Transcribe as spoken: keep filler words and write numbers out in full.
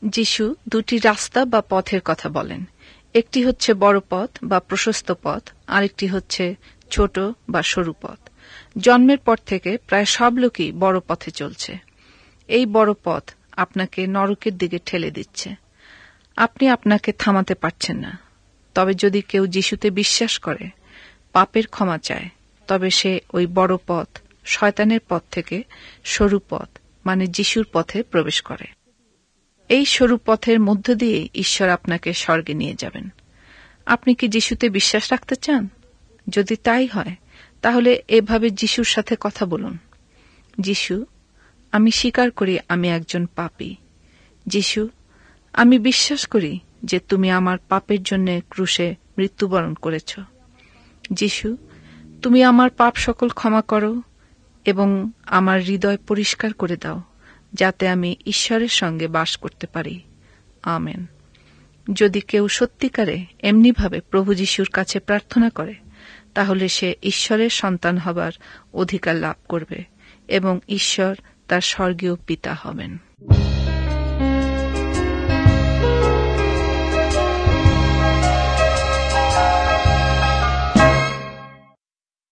যিশু দুটি রাস্তা বা পথের কথা বলেন। একটি হচ্ছে বড় পথ বা প্রশস্ত পথ, আরেকটি হচ্ছে ছোট বা সরু পথ। জন্মের পর থেকে প্রায় সব লোকই বড় পথে চলছে। এই বড় পথ আপনাকে নরকের দিকে ঠেলে দিচ্ছে। আপনি আপনাকে থামাতে পারছেন না। তবে যদি কেউ যিশুতে বিশ্বাস করে, পাপের ক্ষমা চায়, তবে সে ওই বড় পথ, শয়তানের পথ থেকে সরু পথ মানে যিশুর পথে প্রবেশ করে। এই সরু পথের মধ্য দিয়ে ঈশ্বর আপনাকে স্বর্গে নিয়ে যাবেন। আপনি কি যিশুতে বিশ্বাস রাখতে চান? যদি তাই হয়, তাহলে এভাবে যিশুর সাথে কথা বলুন। যিশু, আমি স্বীকার করি আমি একজন পাপী। যিশু, আমি বিশ্বাস করি যে তুমি আমার পাপের জন্য ক্রুশে মৃত্যুবরণ করেছ। যিশু, তুমি আমার পাপ সকল ক্ষমা করো এবং আমার হৃদয় পরিষ্কার করে দাও, যাতে আমি ঈশ্বরের সঙ্গে বাস করতে পারি। আমেন। যদি কেউ সত্যিকারে এমনিভাবে প্রভু যিশুর কাছে প্রার্থনা করে, তাহলে সে ঈশ্বরের সন্তান হবার অধিকার লাভ করবে এবং ঈশ্বর তার স্বর্গীয় পিতা হবেন।